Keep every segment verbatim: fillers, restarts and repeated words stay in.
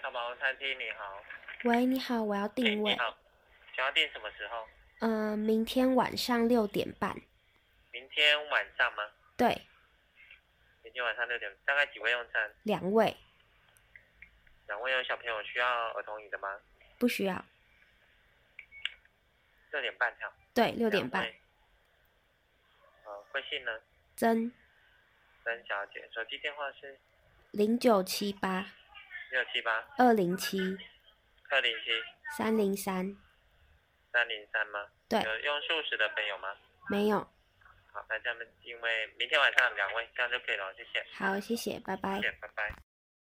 汉堡餐厅你好。 喂，你好，我要订位。 你好，想要订什么时候？ 嗯、呃，明天晚上六点半。 明天晚上吗？ 对。 明天晚上六点，大概几位用餐？ 两位。 两位有小朋友需要儿童椅的吗？ 不需要。 六点半跳。 对，六点半。 呃，贵姓呢？ 曾。 曾小姐，手机电话是零九七八六七八二零七二零七三零三三零三吗？ 对。 有用素食的朋友吗？ 没有。 好，那这样因为明天晚上两位，这样就可以了，谢谢。 好，谢谢，拜拜。 谢谢，拜拜。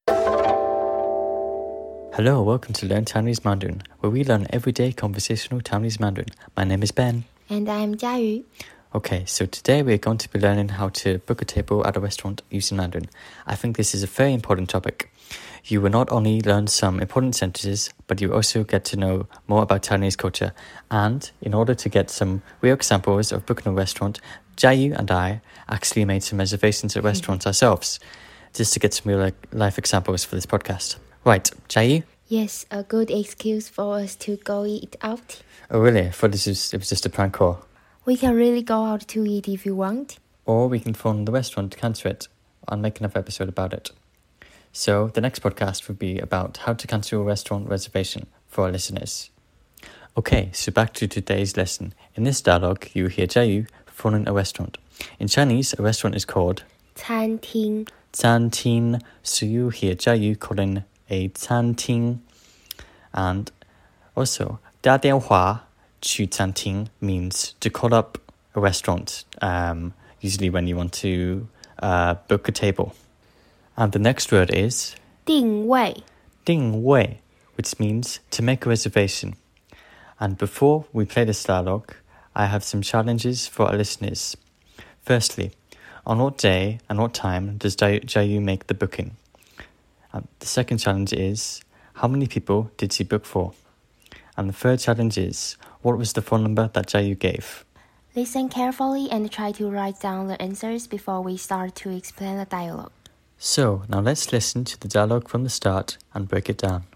Hello, welcome to Learn Taiwanese Mandarin, where we learn everyday conversational Taiwanese Mandarin. My name is Ben. And I'm Jiayu. Okay, so today we're going to be learning how to book a table at a restaurant using Mandarin. I think this is a very important topic. You will not only learn some important sentences, but you also get to know more about Taiwanese culture. And in order to get some real examples of booking a restaurant, Jiayu and I actually made some reservations at restaurants ourselves, just to get some real life examples for this podcast. Right, Jiayu? Yes, a good excuse for us to go eat out. Oh really? I thought this was, it was just a prank call. We can really go out to eat if you want. Or we can phone the restaurant to cancel it and make another episode about it. So the next podcast would be about how to cancel a restaurant reservation for our listeners. Okay, so back to today's lesson. In this dialogue, you hear Jiayu phoning a restaurant. In Chinese, a restaurant is called 餐厅. 餐厅. So you hear Jiayu calling a 餐厅. And also, 打电话去餐厅 means to call up a restaurant, um, usually when you want to uh, book a table. And the next word is 定位. 定位, which means to make a reservation. And before we play this dialogue, I have some challenges for our listeners. Firstly, on what day and what time does Jiayu make the booking? And the second challenge is, how many people did she book for? And the third challenge is, what was the phone number that Jiayu gave? Listen carefully and try to write down the answers before we start to explain the dialogue. So, now let's listen to the dialogue from the start and break it down.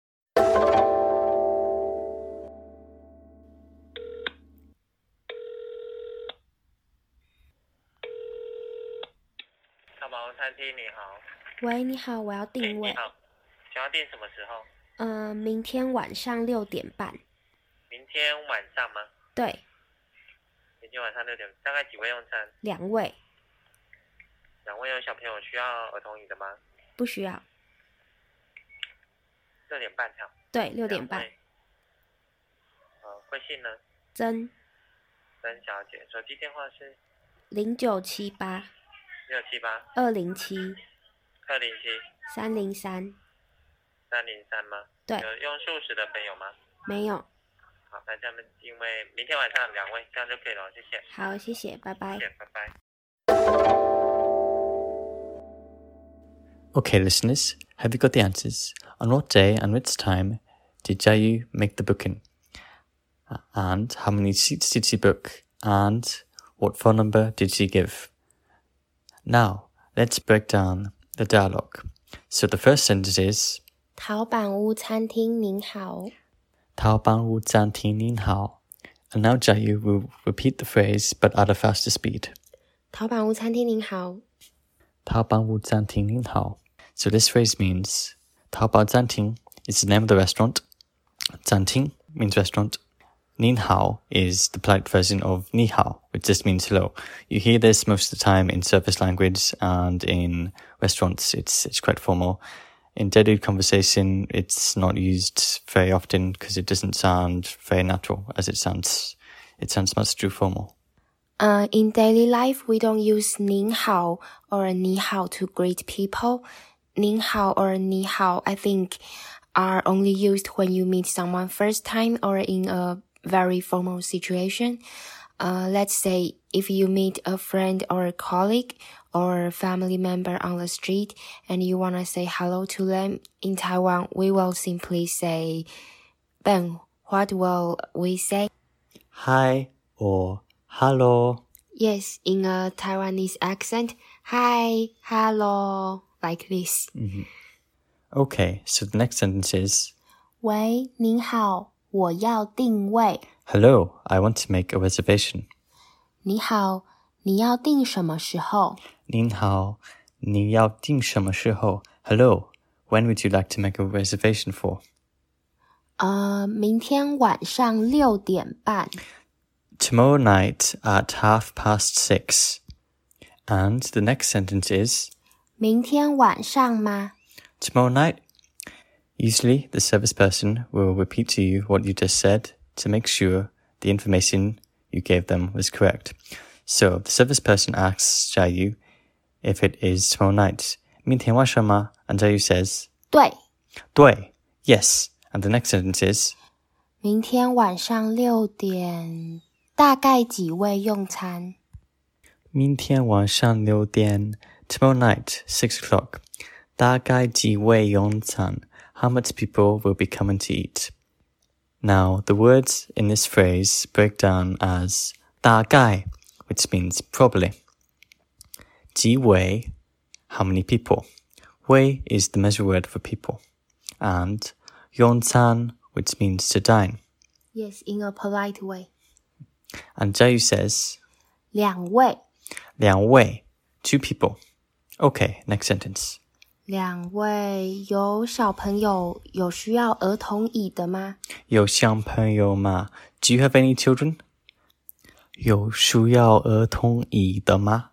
汉堡餐厅你好。 喂，你好，我要订位。 你好，想要订什么时候？ 嗯、呃，明天晚上六点半。 明天晚上吗？ 对。 明天晚上六点，大概几位用餐？ 两位。 两位有小朋友需要儿童椅的吗？ 不需要。 六点半跳。 对，六点半。 呃，贵姓呢？ 曾。 曾小姐，手机电话是零九七八六七八二零七二零七三零三三零三吗？ 对。 有用素食的朋友吗？ 没有。 好，那这样因为明天晚上两位，这样就可以了，谢谢。 好，谢谢，拜拜。 谢谢，拜拜。 Okay, listeners, have you got the answers? On what day and which time did Jiayu make the booking? And how many seats did she book? And what phone number did she give? Now, let's break down the dialogue. So the first sentence is 陶板屋餐厅您好. 陶板屋餐厅您好. And now Jiayu will repeat the phrase but at a faster speed. 陶板屋餐厅您好. 陶板屋餐厅您好. So this phrase means 陶板餐厅 is the name of the restaurant. 餐厅 means restaurant. 您好 is the polite version of 你好, which just means hello. You hear this most of the time in service language and in restaurants. It's it's quite formal. In daily conversation, it's not used very often because it doesn't sound very natural, as it sounds it sounds much too formal. Uh, in daily life, we don't use 您好 or 你好 to greet people. 您好 or 你好, I think, are only used when you meet someone first time or in a very formal situation. Uh, let's say if you meet a friend or a colleague or a family member on the street and you want to say hello to them, in Taiwan, we will simply say, Ben, what will we say? Hi or hello. Yes, in a Taiwanese accent, hi, hello, like this. Mm-hmm. Okay, so the next sentence is, 喂，您好，我要订位。 Hello, I want to make a reservation. 你好，你要订什么时候？ 您好，你要订什么时候？ Hello, when would you like to make a reservation for? 呃，明天晚上六点半。 Tomorrow night at half past six. And the next sentence is, 明天晚上吗？ Tomorrow night? Usually, the service person will repeat to you what you just said to make sure the information you gave them was correct. So, the service person asks Jiayu if it is tomorrow night. 明天晚上吗? And Jiayu says, 对， 对, yes. And the next sentence is, 明天晚上六点，大概几位用餐？ 明天晚上六点, tomorrow night, six o'clock. 大概几位用餐? How much people will be coming to eat? Now, the words in this phrase break down as 大概, which means probably. 几位, how many people? 位 is the measure word for people. And 用餐, which means to dine. Yes, in a polite way. And Jiayu says, 两位， 两位, two people. Okay, next sentence. 两位有小朋友有需要儿童椅的吗？ 有小朋友吗? Do you have any children? 有需要儿童椅的吗?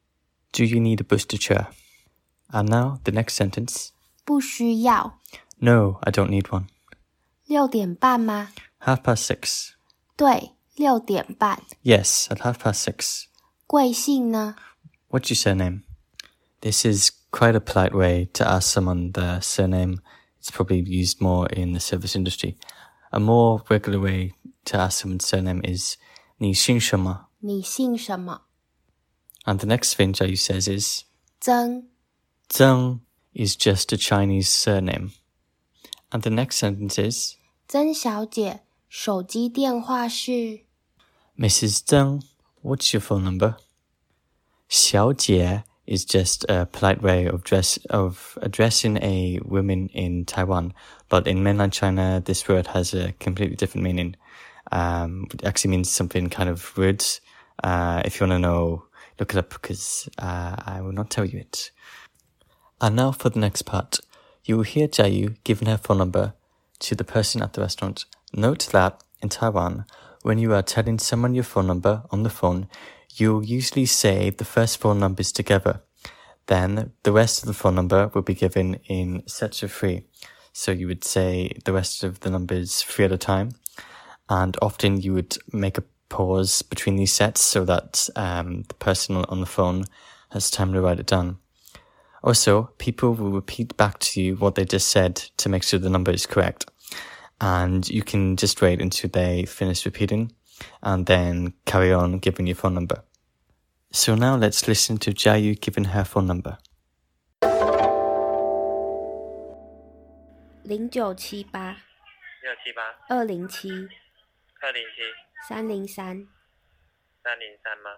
Do you need a booster chair? And now, the next sentence. 不需要。 No, I don't need one. 六点半吗？ Half past six. 对，六点半。 Yes, at half past six. 贵姓呢？ What's your surname? This is quite a polite way to ask someone their surname. It's probably used more in the service industry. A more regular way to ask someone's surname is 你姓什么? 你姓什么？ And the next thing Jiayu says is 曾。 Zheng is just a Chinese surname. And the next sentence is 曾小姐，手机电话是 Missus Zheng, what's your phone number? 小姐 is just a polite way of dress of addressing a woman in Taiwan, but in mainland China, this word has a completely different meaning. Um, it actually means something kind of rude. Uh, if you want to know, look it up because uh, I will not tell you it. And now for the next part. You will hear Jiayu giving her phone number to the person at the restaurant. Note that in Taiwan, when you are telling someone your phone number on the phone, you'll usually say the first four numbers together. Then the rest of the phone number will be given in sets of three. So you would say the rest of the numbers three at a time. And often you would make a pause between these sets so that um, the person on the phone has time to write it down. Also, people will repeat back to you what they just said to make sure the number is correct. And you can just wait until they finish repeating and then carry on giving your phone number. So now let's listen to Jiayu giving her phone number. 零九七八六七八二零七二零七三零三。 三零三吗？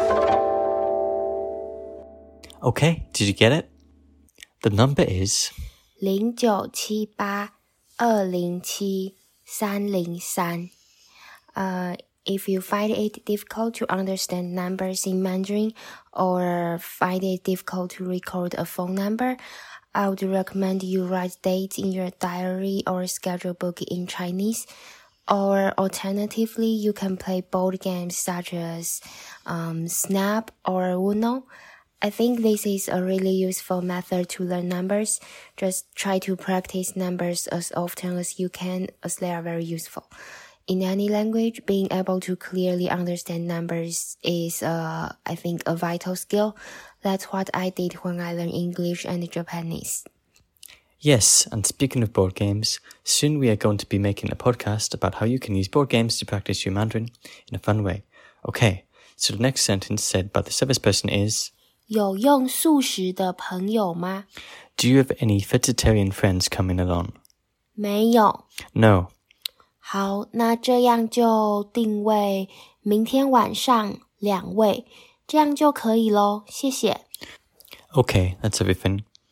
Okay, did you get it? The number is 零九七八二零七三零三。Uh, if you find it difficult to understand numbers in Mandarin or find it difficult to record a phone number, I would recommend you write dates in your diary or schedule book in Chinese. Or alternatively, you can play board games such as um, Snap or Uno. I think this is a really useful method to learn numbers. Just try to practice numbers as often as you can, as they are very useful. In any language, being able to clearly understand numbers is, uh, I think, a vital skill. That's what I did when I learned English and Japanese. Yes, and speaking of board games, soon we are going to be making a podcast about how you can use board games to practice your Mandarin in a fun way. Okay, so the next sentence said by the service person is 有用素食的朋友吗？ Do you have any vegetarian friends coming along? 没有。 No. 好，那这样就定位明天晚上两位，这样就可以咯，谢谢。 Okay, that's everything.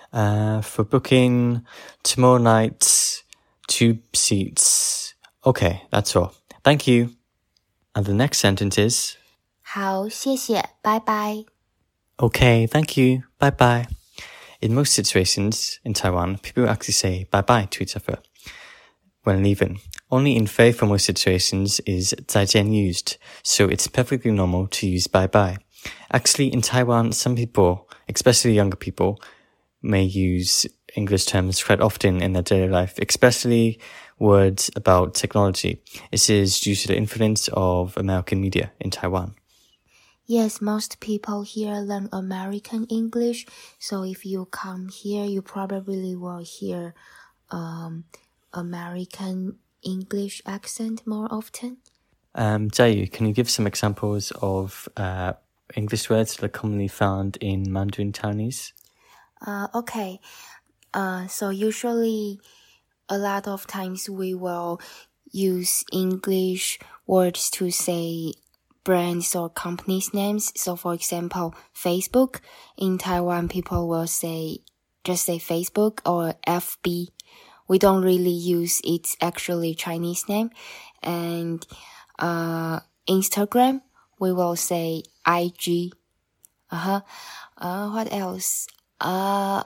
Uh, for booking tomorrow night, two seats. Okay, that's all. Thank you. And the next sentence is... 好，谢谢，拜拜。 Okay, thank you. Bye bye. In most situations in Taiwan, people actually say bye bye to each other when leaving. Only in very formal situations is 再见 used, so it's perfectly normal to use bye bye. Actually, in Taiwan, some people, especially younger people, may use English terms quite often in their daily life, especially words about technology. This is due to the influence of American media in Taiwan. Yes, most people here learn American English, so if you come here, you probably will hear um, American English accent more often. Um, Jiayu, can you give some examples of uh, English words that are commonly found in Mandarin Chinese? Uh, okay, uh, so usually a lot of times we will use English words to say brands or companies' names. So for example, Facebook. In Taiwan, people will say, just say Facebook or F B. We don't really use its actually Chinese name. And uh, Instagram, we will say I G. Uh-huh. Uh, what else? Uh,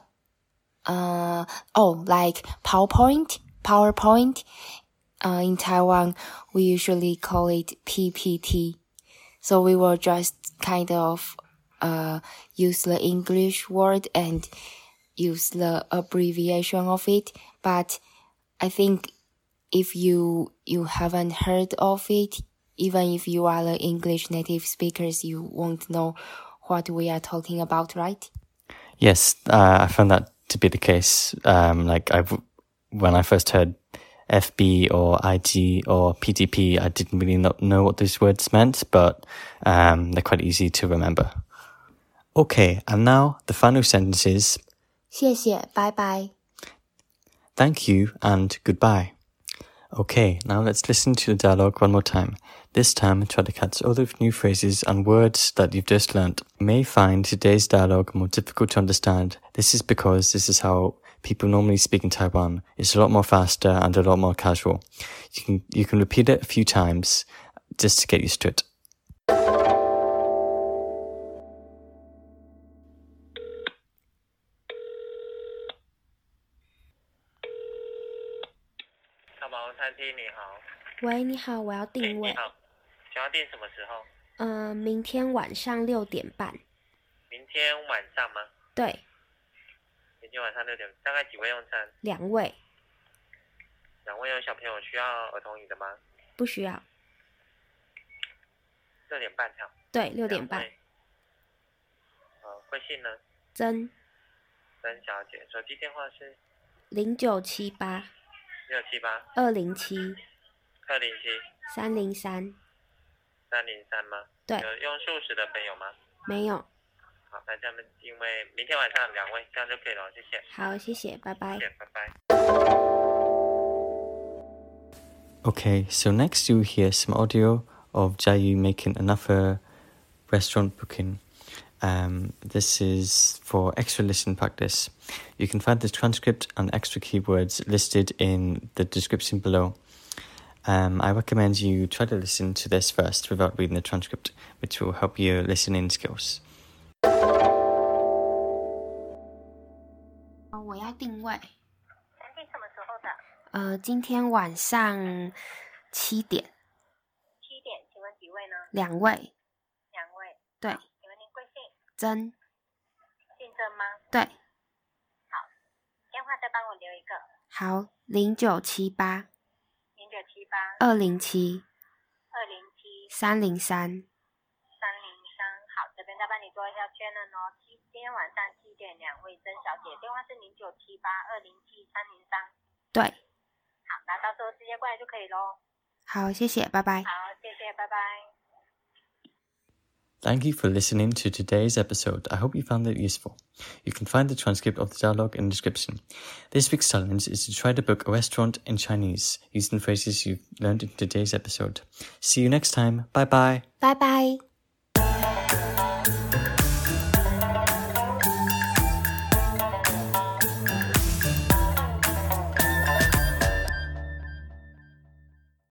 uh, oh, like PowerPoint, PowerPoint. Uh, in Taiwan, we usually call it P P T. So we will just kind of uh use the English word and use the abbreviation of it. But I think if you you haven't heard of it, even if you are the English native speakers, you won't know what we are talking about, right? Yes, uh, I found that to be the case. Um, like I, when I first heard F B or I G or P T P, I didn't really not know what those words meant, but um, they're quite easy to remember. Okay, and now the final sentence is 谢谢，拜拜。 Thank you and goodbye. Okay, now let's listen to the dialogue one more time. This time, try to catch all the new phrases and words that you've just learnt. You may find today's dialogue more difficult to understand. This is because this is how people normally speak in Taiwan. It's a lot more faster and a lot more casual. You can you can repeat it a few times just to get used to it. 淘宝餐厅你好。 喂，你好，我要哎定位你。好，想要订什么时候？ 嗯、明天晚上六点半。 明天晚上吗？ 对， 明天晚上六点，大概几位用餐？ 两位， 两位有小朋友需要儿童椅的吗？ 不需要。 六点半跳。 对，六点半两。位。呃，贵姓呢？ 真曾小姐，手机电话是零九七八六七八二零七二零七三零三。 三零三吗？ 对， 有用素食的朋友吗？ 没有。 好，那这样因为明天晚上两位，这样就可以了，谢谢。 好，谢谢，拜拜。 谢谢，拜拜。 Okay, so next you hear some audio of Jiayu making another restaurant booking. Um, this is for extra listen practice. You can find the transcript and extra keywords listed in the description below. Um, I recommend you try to listen to this first without reading the transcript, which will help your listening skills. 我要定位。 餐厅什么时候的？ 呃，今天晚上七点。 七点，请问几位呢？ 两位。 两位。 对。 请问您贵姓？ 真。 姓曾吗？ 对。 好，电话再帮我留一个。 好，零九七八零九七八二零七二零七三零三。 三零三。好，这边再帮你做一下确认哦。七今天晚上七点，两位曾小姐，电话是零九七八二零七三零三。 对。 好，那到时候直接过来就可以咯。 好，谢谢，拜拜。 好，谢谢，拜拜。 Thank you for listening to today's episode. I hope you found it useful. You can find the transcript of the dialogue in the description. This week's challenge is to try to book a restaurant in Chinese using phrases you've learned in today's episode. See you next time. Bye bye. Bye bye.